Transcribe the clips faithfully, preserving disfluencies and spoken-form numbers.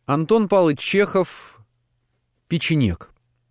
Антон Павлович Чехов «Печенег».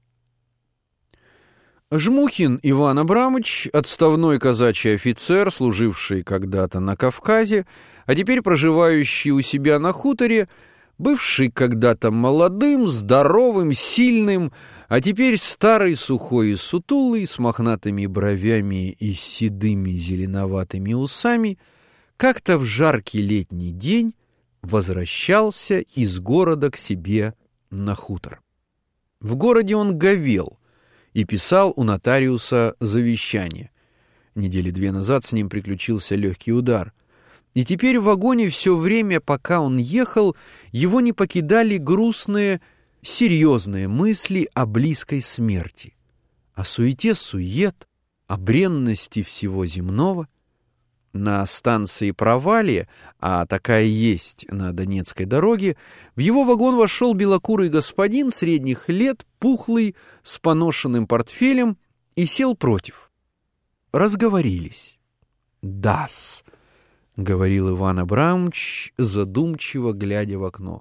Жмухин Иван Абрамович, отставной казачий офицер, служивший когда-то на Кавказе, а теперь проживающий у себя на хуторе, бывший когда-то молодым, здоровым, сильным, а теперь старый, сухой и сутулый, с мохнатыми бровями и седыми зеленоватыми усами, как-то в жаркий летний день возвращался из города к себе на хутор. В городе он говел и писал у нотариуса завещание. Недели две назад с ним приключился легкий удар. И теперь в вагоне все время, пока он ехал, его не покидали грустные, серьезные мысли о близкой смерти, о суете-сует, о бренности всего земного. На станции Провалье, а такая есть на Донецкой дороге, в его вагон вошел белокурый господин средних лет, пухлый, с поношенным портфелем, и сел против. Разговорились. «Да-с», — говорил Иван Абрамович, задумчиво глядя в окно.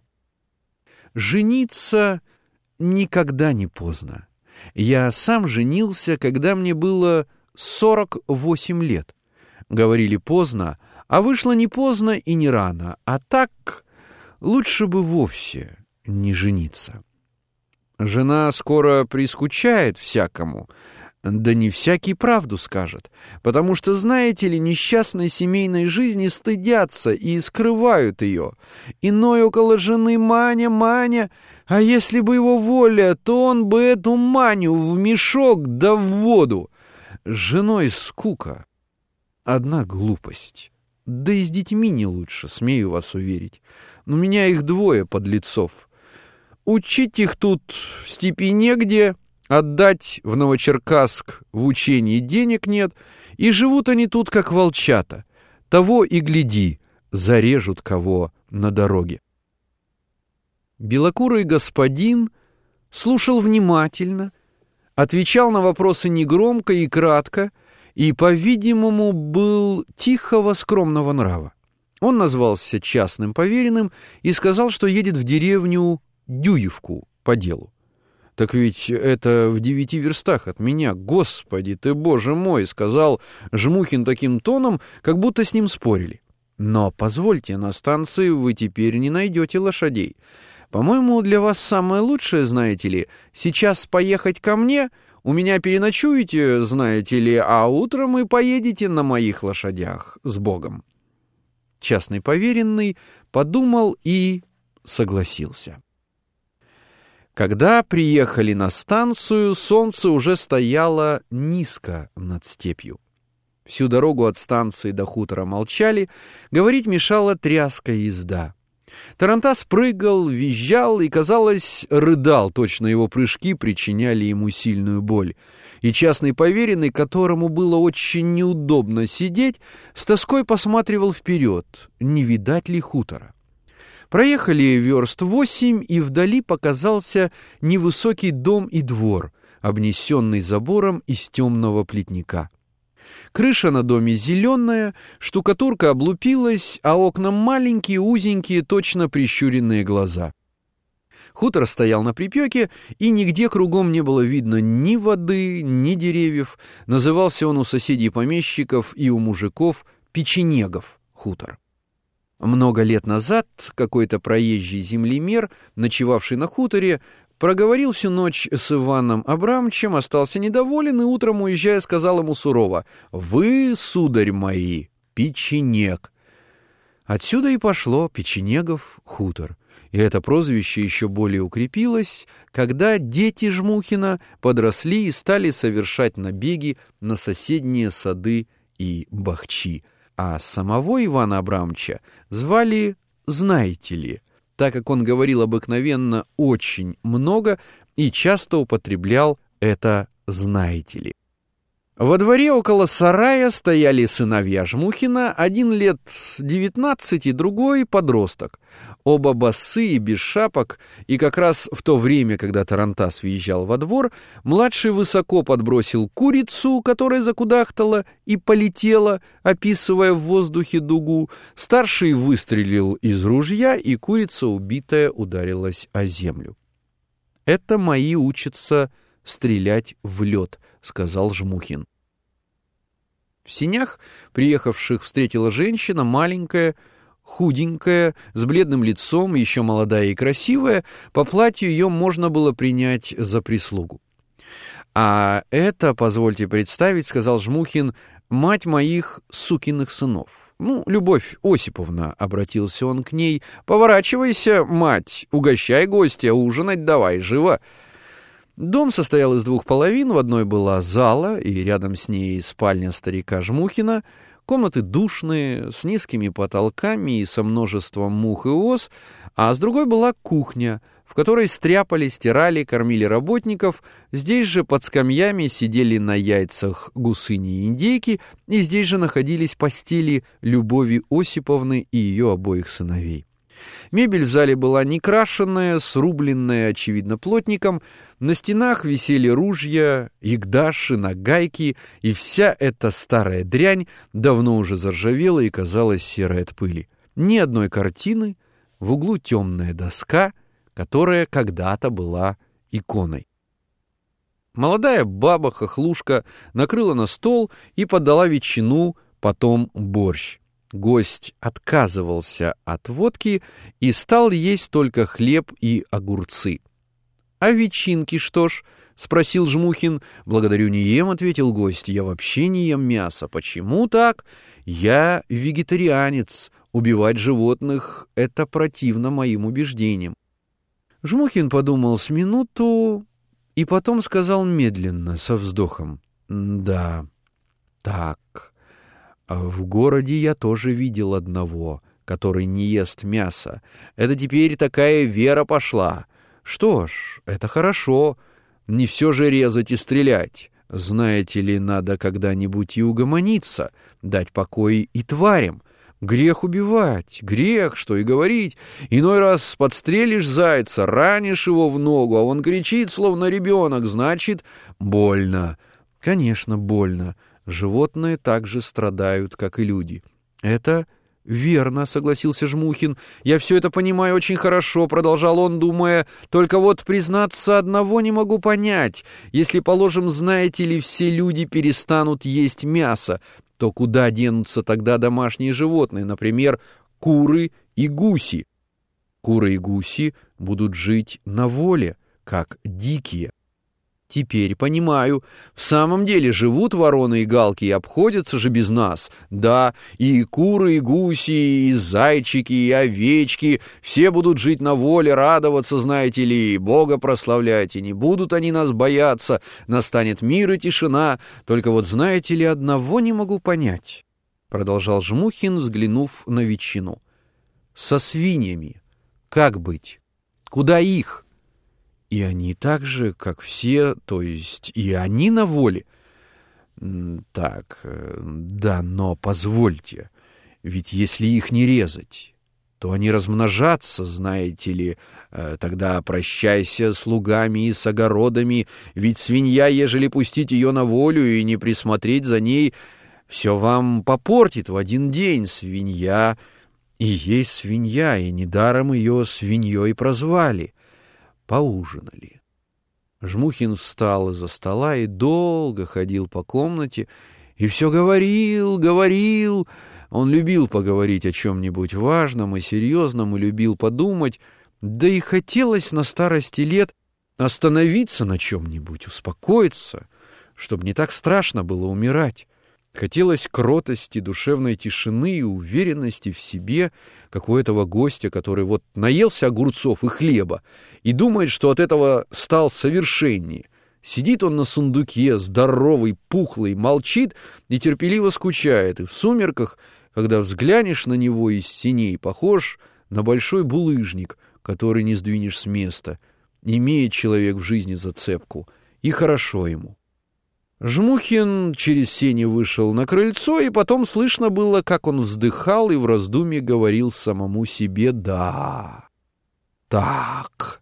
«Жениться никогда не поздно. Я сам женился, когда мне было сорок восемь лет. Говорили поздно, а вышло не поздно и не рано, а так лучше бы вовсе не жениться. Жена скоро прискучает всякому, да не всякий правду скажет, потому что, знаете ли, несчастной семейной жизни стыдятся и скрывают ее. Иной около жены Маня, Маня, а если бы его воля, то он бы эту Маню в мешок да в воду. С женой скука. Одна глупость. Да и с детьми не лучше, смею вас уверить. У меня их двое подлецов. Учить их тут в степи негде, отдать в Новочеркасск в учении денег нет, и живут они тут, как волчата. Того и гляди, зарежут кого на дороге». Белокурый господин слушал внимательно, отвечал на вопросы негромко и кратко, и, по-видимому, был тихого, скромного нрава. Он назвался частным поверенным и сказал, что едет в деревню Дюевку по делу. «Так ведь это в девяти верстах от меня. Господи ты, Боже мой!» — сказал Жмухин таким тоном, как будто с ним спорили. «Но, позвольте, на станции вы теперь не найдете лошадей. По-моему, для вас самое лучшее, знаете ли, сейчас поехать ко мне. У меня переночуете, знаете ли, а утром и поедете на моих лошадях. С Богом». Частный поверенный подумал и согласился. Когда приехали на станцию, солнце уже стояло низко над степью. Всю дорогу от станции до хутора молчали, говорить мешала тряская езда. Тарантас прыгал, визжал и, казалось, рыдал, точно его прыжки причиняли ему сильную боль. И частный поверенный, которому было очень неудобно сидеть, с тоской посматривал вперед, не видать ли хутора. Проехали верст восемь, и вдали показался невысокий дом и двор, обнесенный забором из темного плетника. Крыша на доме зеленая, штукатурка облупилась, а окна маленькие, узенькие, точно прищуренные глаза. Хутор стоял на припеке, и нигде кругом не было видно ни воды, ни деревьев. Назывался он у соседей помещиков и у мужиков Печенегов хутор. Много лет назад какой-то проезжий землемер, ночевавший на хуторе, проговорил всю ночь с Иваном Абрамовичем, остался недоволен и утром, уезжая, сказал ему сурово: «Вы, сударь мои, Печенег». Отсюда и пошло Печенегов хутор. И это прозвище еще более укрепилось, когда дети Жмухина подросли и стали совершать набеги на соседние сады и бахчи. А самого Ивана Абрамовича звали «Знаете ли», так как он говорил обыкновенно очень много и часто употреблял это «знаете ли». Во дворе около сарая стояли сыновья Жмухина, один лет девятнадцать и другой подросток. Оба босые, без шапок, и как раз в то время, когда тарантас въезжал во двор, младший высоко подбросил курицу, которая закудахтала и полетела, описывая в воздухе дугу. Старший выстрелил из ружья, и курица, убитая, ударилась о землю. «Это мои учатся стрелять в лед», — сказал Жмухин. В сенях приехавших встретила женщина, маленькая, худенькая, с бледным лицом, еще молодая и красивая. По платью ее можно было принять за прислугу. «А это, позвольте представить, — сказал Жмухин, — мать моих сукиных сынов. Ну, Любовь Осиповна, — обратился он к ней, — поворачивайся, мать, угощай гостя, ужинать давай, живо». Дом состоял из двух половин, в одной была зала, и рядом с ней спальня старика Жмухина, комнаты душные, с низкими потолками и со множеством мух и ос, а с другой была кухня, в которой стряпали, стирали, кормили работников, здесь же под скамьями сидели на яйцах гусыни и индейки, и здесь же находились постели Любови Осиповны и ее обоих сыновей. Мебель в зале была некрашенная, срубленная, очевидно, плотником. На стенах висели ружья, ягдаши, нагайки, и вся эта старая дрянь давно уже заржавела и казалась серой от пыли. Ни одной картины, в углу темная доска, которая когда-то была иконой. Молодая баба-хохлушка накрыла на стол и подала ветчину, потом борщ. Гость отказывался от водки и стал есть только хлеб и огурцы. «А ветчинки что ж?» — спросил Жмухин. «Благодарю, не ем», — ответил гость. «Я вообще не ем мясо». «Почему так?» «Я вегетарианец. Убивать животных — это противно моим убеждениям». Жмухин подумал с минуту и потом сказал медленно, со вздохом: «Да, так... В городе я тоже видел одного, который не ест мясо. Это теперь такая вера пошла. Что ж, это хорошо. Не все же резать и стрелять. Знаете ли, надо когда-нибудь и угомониться, дать покой и тварям. Грех убивать, грех, что и говорить. Иной раз подстрелишь зайца, ранишь его в ногу, а он кричит, словно ребенок, значит, больно. Конечно, больно. Животные также страдают, как и люди». «Это верно», — согласился Жмухин. «Я все это понимаю очень хорошо», — продолжал он, думая. «Только вот, признаться, одного не могу понять. Если, положим, знаете ли, все люди перестанут есть мясо, то куда денутся тогда домашние животные, например, куры и гуси? Куры и гуси будут жить на воле, как дикие». «Теперь понимаю. В самом деле живут вороны и галки и обходятся же без нас. Да, и куры, и гуси, и зайчики, и овечки — все будут жить на воле, радоваться, знаете ли, Бога прославлять, и не будут они нас бояться. Настанет мир и тишина. Только вот, знаете ли, одного не могу понять», — продолжал Жмухин, взглянув на ветчину. «Со свиньями. Как быть? Куда их? И они так же, как все, то есть и они на воле». «Так, да, но позвольте, ведь если их не резать, то они размножатся, знаете ли, тогда прощайся с лугами и с огородами, ведь свинья, ежели пустить ее на волю и не присмотреть за ней, все вам попортит в один день. Свинья и есть свинья, и недаром ее свиньей прозвали». Поужинали. Жмухин встал из-за стола и долго ходил по комнате, и все говорил, говорил. Он любил поговорить о чем-нибудь важном и серьезном, и любил подумать, да и хотелось на старости лет остановиться на чем-нибудь, успокоиться, чтобы не так страшно было умирать. Хотелось кротости, душевной тишины и уверенности в себе, как у этого гостя, который вот наелся огурцов и хлеба и думает, что от этого стал совершеннее. Сидит он на сундуке, здоровый, пухлый, молчит и терпеливо скучает, и в сумерках, когда взглянешь на него из синей, похож на большой булыжник, который не сдвинешь с места. Имеет человек в жизни зацепку, и хорошо ему. Жмухин через сени вышел на крыльцо, и потом слышно было, как он вздыхал и в раздумье говорил самому себе: «Да, так».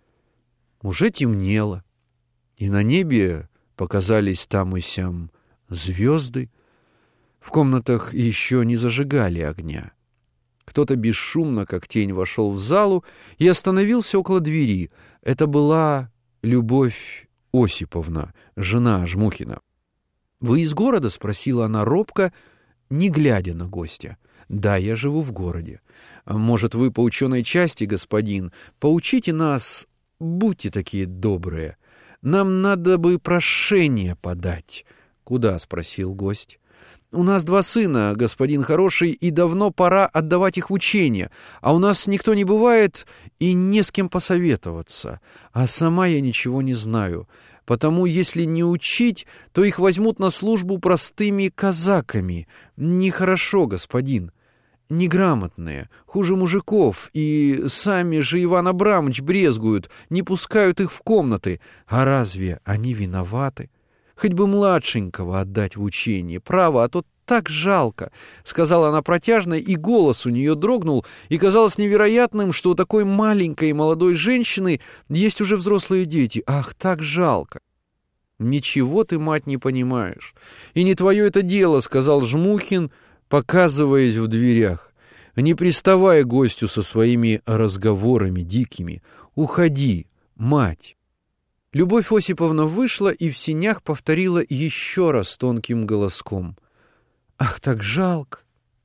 Уже темнело, и на небе показались там и сям звезды. В комнатах еще не зажигали огня. Кто-то бесшумно, как тень, вошел в залу и остановился около двери. Это была Любовь Осиповна, жена Жмухина. «Вы из города?» — спросила она робко, не глядя на гостя. «Да, я живу в городе. Может, вы по ученой части, господин? Поучите нас, будьте такие добрые. Нам надо бы прошение подать». «Куда?» — спросил гость. «У нас два сына, господин хороший, и давно пора отдавать их в учение, а у нас никто не бывает и не с кем посоветоваться. А сама я ничего не знаю, потому если не учить, то их возьмут на службу простыми казаками. Нехорошо, господин. Неграмотные, хуже мужиков, и сами же Иван Абрамович брезгуют, не пускают их в комнаты. А разве они виноваты? Хоть бы младшенького отдать в учение, право, а то так жалко», — сказала она протяжно, и голос у нее дрогнул, и казалось невероятным, что у такой маленькой молодой женщины есть уже взрослые дети. «Ах, так жалко!» «Ничего ты, мать, не понимаешь, и не твое это дело», — сказал Жмухин, показываясь в дверях. «Не приставай к гостю со своими разговорами дикими. Уходи, мать». Любовь Осиповна вышла и в сенях повторила еще раз тонким голоском: «Ах, так жалко!»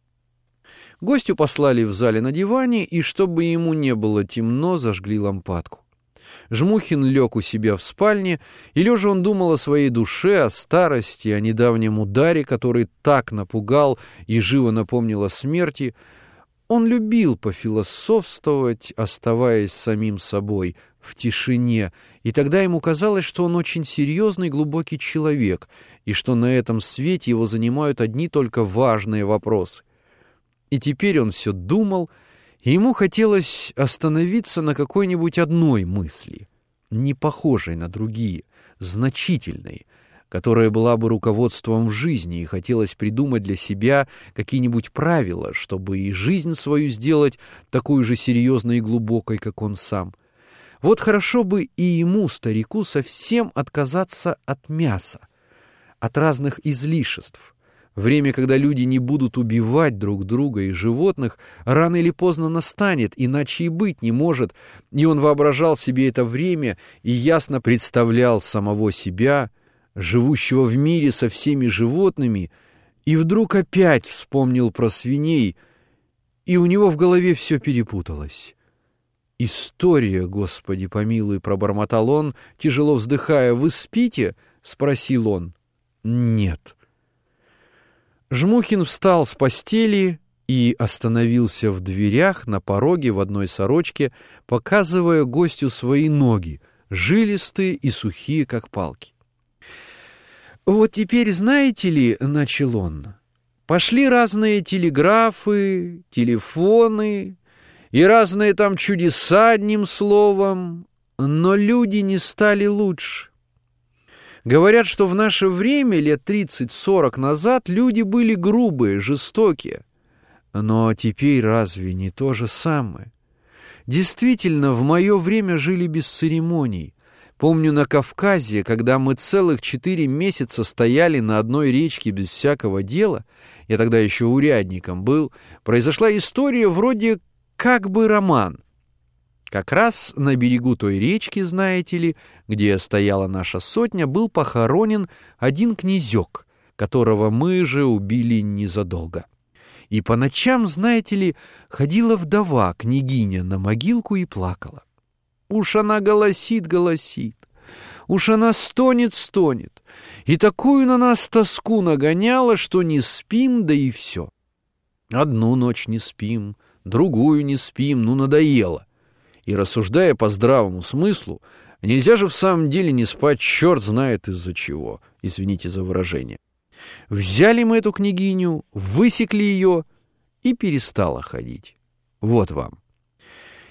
Гостю послали в зале на диване, и, чтобы ему не было темно, зажгли лампадку. Жмухин лег у себя в спальне, и лежа он думал о своей душе, о старости, о недавнем ударе, который так напугал и живо напомнил о смерти. Он любил пофилософствовать, оставаясь самим собой, в тишине, и тогда ему казалось, что он очень серьезный, глубокий человек, и что на этом свете его занимают одни только важные вопросы. И теперь он все думал, и ему хотелось остановиться на какой-нибудь одной мысли, не похожей на другие, значительной, которая была бы руководством в жизни, и хотелось придумать для себя какие-нибудь правила, чтобы и жизнь свою сделать такой же серьезной и глубокой, как он сам. Вот хорошо бы и ему, старику, совсем отказаться от мяса, от разных излишеств. Время, когда люди не будут убивать друг друга и животных, рано или поздно настанет, иначе и быть не может, и он воображал себе это время и ясно представлял самого себя, живущего в мире со всеми животными, и вдруг опять вспомнил про свиней, и у него в голове все перепуталось. «История, Господи помилуй», — пробормотал он, тяжело вздыхая. «Вы спите?» — спросил он. «Нет». Жмухин встал с постели и остановился в дверях на пороге в одной сорочке, показывая гостю свои ноги, жилистые и сухие, как палки. «Вот теперь, знаете ли, — начал он, — пошли разные телеграфы, телефоны и разные там чудеса, одним словом, но люди не стали лучше. Говорят, что в наше время, лет тридцать-сорок назад, люди были грубые, жестокие. Но теперь разве не то же самое? Действительно, в мое время жили без церемоний. Помню, на Кавказе, когда мы целых четыре месяца стояли на одной речке без всякого дела, я тогда еще урядником был, произошла история вроде как бы роман. Как раз на берегу той речки, знаете ли, где стояла наша сотня, был похоронен один князек, которого мы же убили незадолго. И по ночам, знаете ли, ходила вдова, княгиня, на могилку и плакала. Уж она голосит, голосит, уж она стонет, стонет, и такую на нас тоску нагоняла, что не спим, да и все. Одну ночь не спим, другую не спим, ну надоело. И рассуждая по здравому смыслу, нельзя же в самом деле не спать, черт знает из-за чего, извините за выражение. Взяли мы эту княгиню, высекли ее и перестала ходить. Вот вам.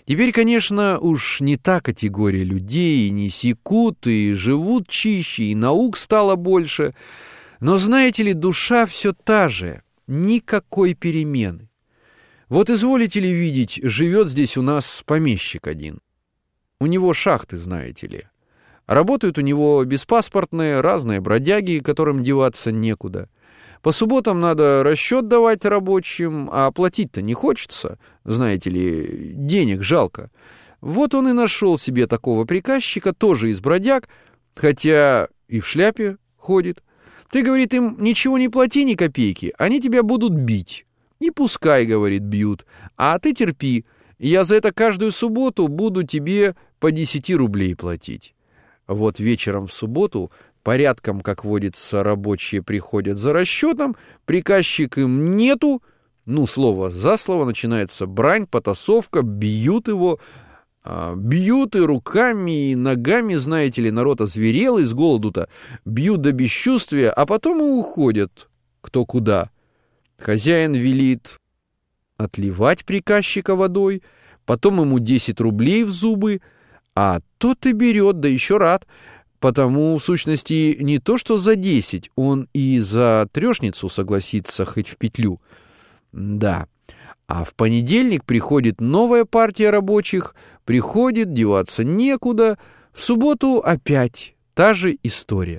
Теперь, конечно, уж не та категория людей, и не секут, и живут чище, и наук стало больше. Но, знаете ли, душа все та же, никакой перемены. Вот изволите ли видеть, живет здесь у нас помещик один. У него шахты, знаете ли. Работают у него беспаспортные, разные бродяги, которым деваться некуда. По субботам надо расчет давать рабочим, а платить-то не хочется, знаете ли, денег жалко. Вот он и нашел себе такого приказчика, тоже из бродяг, хотя и в шляпе ходит. Ты, говорит, им ничего не плати, ни копейки, они тебя будут бить. И пускай, говорит, бьют, а ты терпи, я за это каждую субботу буду тебе по десяти рублей платить. Вот вечером в субботу порядком, как водится, рабочие приходят за расчетом, приказчик им нету, ну, слово за слово, начинается брань, потасовка, бьют его, а, бьют и руками, и ногами, знаете ли, народ озверел, из голоду-то бьют до бесчувствия, а потом и уходят кто куда. Хозяин велит отливать приказчика водой, потом ему десять рублей в зубы, а тот и берет, да еще рад, потому, в сущности, не то что за десять, он и за трешницу согласится хоть в петлю. Да, а в понедельник приходит новая партия рабочих, приходит, деваться некуда, в субботу опять та же история.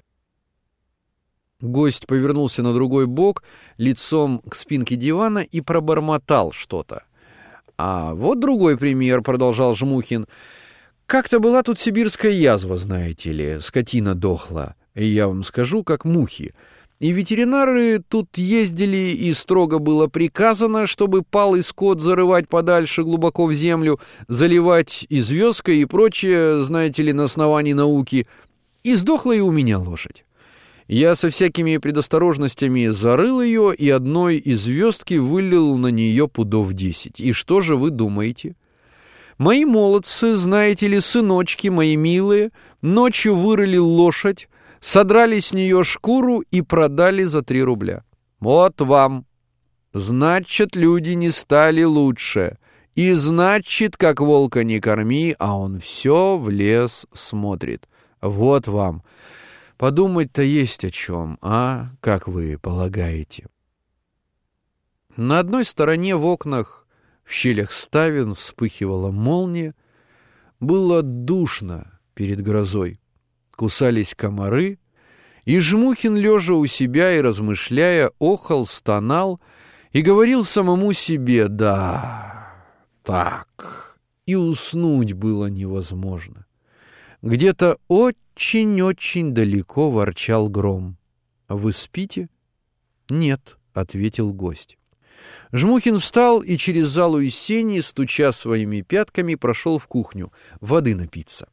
Гость повернулся на другой бок, лицом к спинке дивана и пробормотал что-то. «А вот другой пример», — продолжал Жмухин. «Как-то была тут сибирская язва, знаете ли, скотина дохла, и я вам скажу, как мухи. И ветеринары тут ездили, и строго было приказано, чтобы палый скот зарывать подальше глубоко в землю, заливать и звездкой и прочее, знаете ли, на основании науки. И сдохла и у меня лошадь. Я со всякими предосторожностями зарыл ее и одной из звездки вылил на нее пудов десять. И что же вы думаете? Мои молодцы, знаете ли, сыночки мои милые, ночью вырыли лошадь, содрали с нее шкуру и продали за три рубля. Вот вам. Значит, люди не стали лучше. И значит, как волка не корми, а он все в лес смотрит. Вот вам. Подумать-то есть о чем, а? Как вы полагаете? На одной стороне в окнах, в щелях ставен, вспыхивала молния. Было душно перед грозой. Кусались комары, и Жмухин, лежа у себя и размышляя, охал, стонал и говорил самому себе: «Да, так». И уснуть было невозможно. Где-то очень-очень далеко ворчал гром. «Вы спите?» «Нет», — ответил гость. Жмухин встал и через залу из сени, стуча своими пятками, прошел в кухню воды напиться.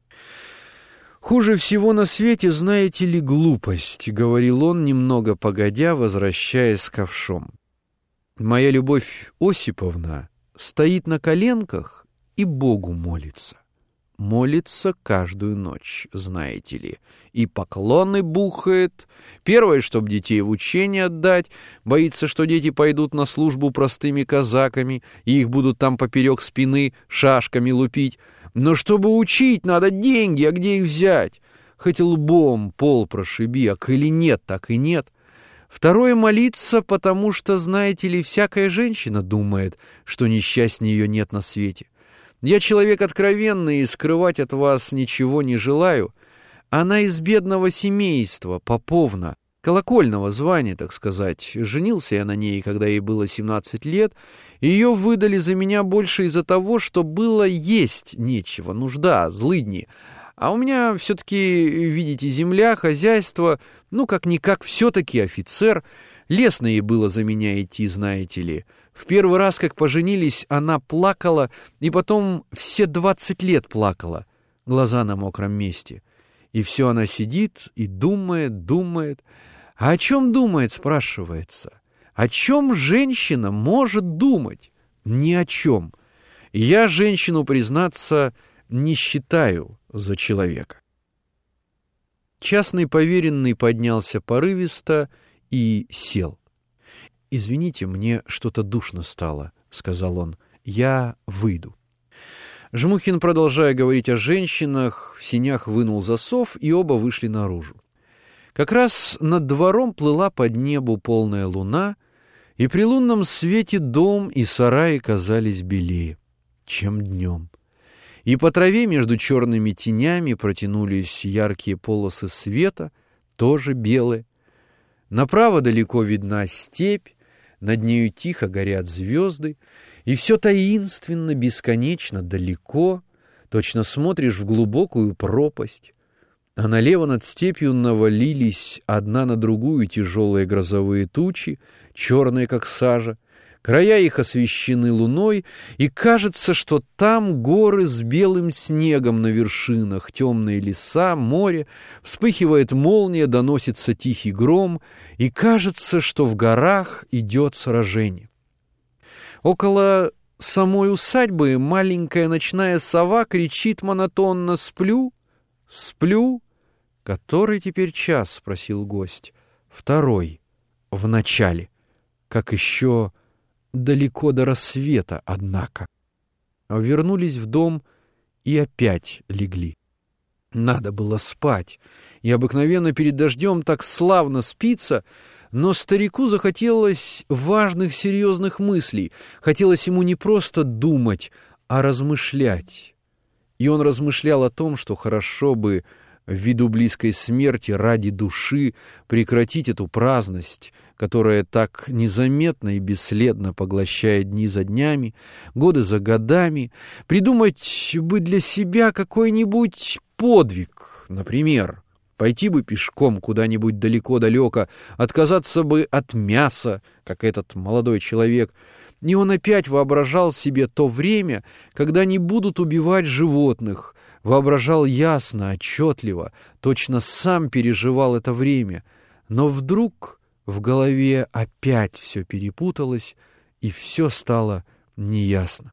«Хуже всего на свете, знаете ли, глупость», — говорил он, немного погодя, возвращаясь с ковшом. «Моя Любовь Осиповна стоит на коленках и Богу молится. Молится каждую ночь, знаете ли, и поклоны бухает. Первое, чтоб детей в учение отдать, боится, что дети пойдут на службу простыми казаками, и их будут там поперек спины шашками лупить. Но чтобы учить, надо деньги, а где их взять? Хоть лбом пол прошиби, а коли нет, так и нет. Второе — молиться, потому что, знаете ли, всякая женщина думает, что несчастнее ее нет на свете. Я человек откровенный и скрывать от вас ничего не желаю. Она из бедного семейства, поповна, колокольного звания, так сказать. Женился я на ней, когда ей было семнадцать лет. Ее выдали за меня больше из-за того, что было есть нечего, нужда, злыдни. А у меня все-таки, видите, земля, хозяйство, ну, как-никак, все-таки офицер. Лестно ей было за меня идти, знаете ли. В первый раз, как поженились, она плакала, и потом все двадцать лет плакала, глаза на мокром месте. И все она сидит и думает, думает. А о чем думает, спрашивается? О чем женщина может думать? Ни о чем. Я женщину, признаться, не считаю за человека. Частный поверенный поднялся порывисто и сел. «Извините, мне что-то душно стало», — сказал он. «Я выйду». Жмухин, продолжая говорить о женщинах, в сенях вынул засов, и оба вышли наружу. Как раз над двором плыла под небу полная луна, и при лунном свете дом и сараи казались белее, чем днем. И по траве между черными тенями протянулись яркие полосы света, тоже белые. Направо далеко видна степь, над нею тихо горят звезды, и все таинственно, бесконечно далеко, точно смотришь в глубокую пропасть. А налево над степью навалились одна на другую тяжелые грозовые тучи, черные, как сажа. Края их освещены луной, и кажется, что там горы с белым снегом на вершинах, темные леса, море, вспыхивает молния, доносится тихий гром, и кажется, что в горах идет сражение. Около самой усадьбы маленькая ночная сова кричит монотонно: «Сплю, сплю». «Который теперь час?» — спросил гость. «Второй, в начале, как еще далеко до рассвета, однако». Вернулись в дом и опять легли. Надо было спать, и обыкновенно перед дождем так славно спится, но старику захотелось важных серьезных мыслей, хотелось ему не просто думать, а размышлять. И он размышлял о том, что хорошо бы ввиду близкой смерти ради души прекратить эту праздность, которая так незаметно и бесследно поглощает дни за днями, годы за годами, придумать бы для себя какой-нибудь подвиг, например, пойти бы пешком куда-нибудь далеко-далеко, отказаться бы от мяса, как этот молодой человек. И он опять воображал себе то время, когда не будут убивать животных, воображал ясно, отчетливо, точно сам переживал это время. Но вдруг в голове опять все перепуталось, и все стало неясно.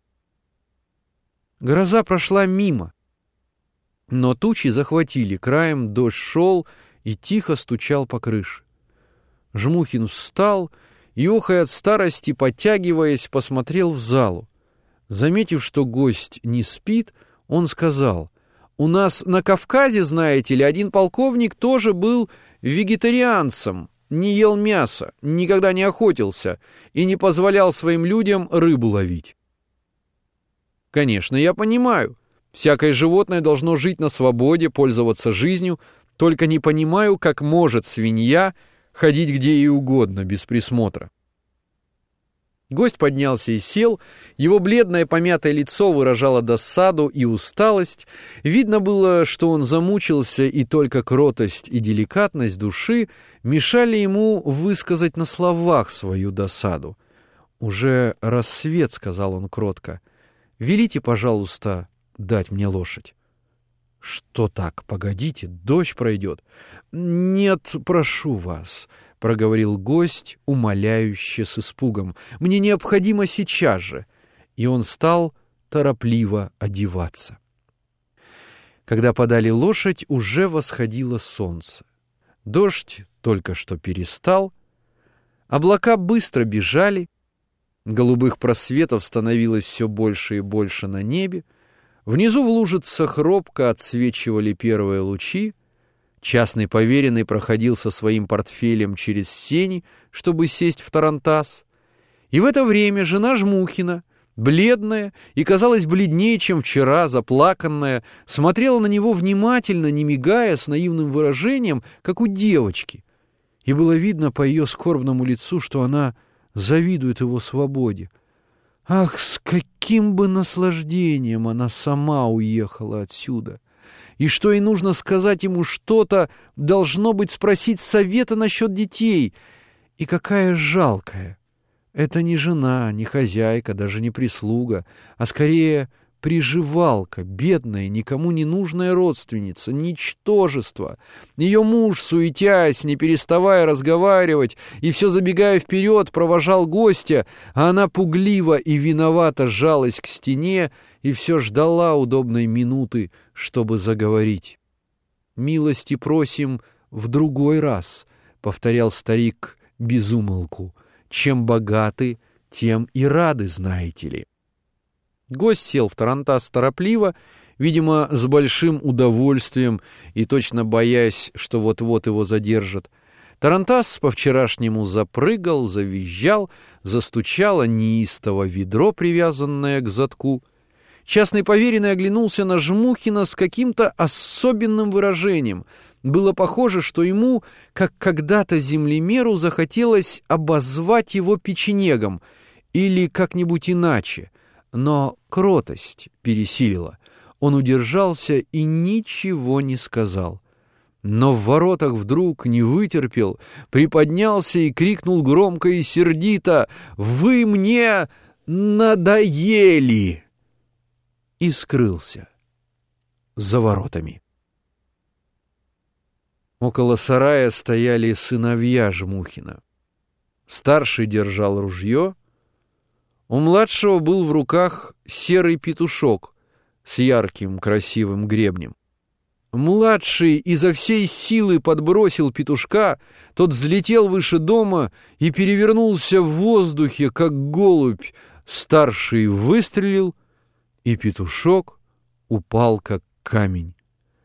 Гроза прошла мимо, но тучи захватили краем, дождь шел и тихо стучал по крыше. Жмухин встал и, охая от старости, подтягиваясь, посмотрел в залу. Заметив, что гость не спит, он сказал: «У нас на Кавказе, знаете ли, один полковник тоже был вегетарианцем, не ел мяса, никогда не охотился и не позволял своим людям рыбу ловить». «Конечно, я понимаю. Всякое животное должно жить на свободе, пользоваться жизнью, только не понимаю, как может свинья ходить где ей угодно, без присмотра». Гость поднялся и сел, его бледное помятое лицо выражало досаду и усталость. Видно было, что он замучился, и только кротость и деликатность души мешали ему высказать на словах свою досаду. «Уже рассвет», — сказал он кротко. «Велите, пожалуйста, дать мне лошадь». «Что так? Погодите, дождь пройдет». «Нет, прошу вас», — проговорил гость, умоляюще, с испугом. «Мне необходимо сейчас же». И он стал торопливо одеваться. Когда подали лошадь, уже восходило солнце. Дождь только что перестал. Облака быстро бежали. Голубых просветов становилось все больше и больше на небе. Внизу в лужицах робко отсвечивали первые лучи. Частный поверенный проходил со своим портфелем через сени, чтобы сесть в тарантас. И в это время жена Жмухина, бледная и, казалось, бледнее, чем вчера, заплаканная, смотрела на него внимательно, не мигая, с наивным выражением, как у девочки. И было видно по ее скорбному лицу, что она завидует его свободе. Ах, с каким бы наслаждением она сама уехала отсюда! И что ей нужно сказать ему что-то, должно быть спросить совета насчет детей. И какая жалкая! Это не жена, не хозяйка, даже не прислуга, а скорее приживалка, бедная, никому не нужная родственница, ничтожество. Ее муж, суетясь, не переставая разговаривать и все забегая вперед, провожал гостя, а она пугливо и виновато жалась к стене и все ждала удобной минуты, чтобы заговорить. «Милости просим в другой раз», — повторял старик безумолку. «Чем богаты, тем и рады, знаете ли». Гость сел в тарантас торопливо, видимо, с большим удовольствием и точно боясь, что вот-вот его задержат. Тарантас по-вчерашнему запрыгал, завизжал, застучало неистово ведро, привязанное к задку. Частный поверенный оглянулся на Жмухина с каким-то особенным выражением. Было похоже, что ему, как когда-то землемеру, захотелось обозвать его печенегом или как-нибудь иначе, но кротость пересилила. Он удержался и ничего не сказал. Но в воротах вдруг не вытерпел, приподнялся и крикнул громко и сердито: «Вы мне надоели!» И скрылся за воротами. Около сарая стояли сыновья Жмухина. Старший держал ружье, у младшего был в руках серый петушок с ярким красивым гребнем. Младший изо всей силы подбросил петушка, тот взлетел выше дома и перевернулся в воздухе, как голубь. Старший выстрелил, и петушок упал, как камень.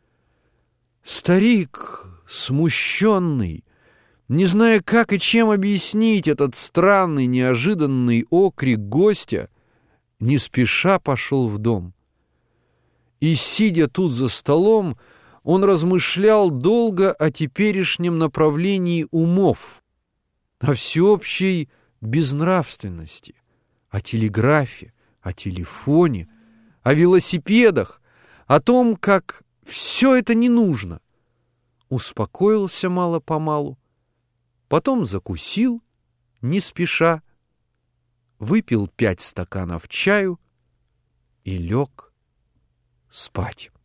Старик, смущенный, не зная, как и чем объяснить этот странный, неожиданный окрик гостя, не спеша пошел в дом. И, сидя тут за столом, он размышлял долго о теперешнем направлении умов, о всеобщей безнравственности, о телеграфе, о телефоне, о велосипедах, о том, как все это не нужно. Успокоился мало-помалу, потом закусил, не спеша, выпил пять стаканов чаю и лег спать.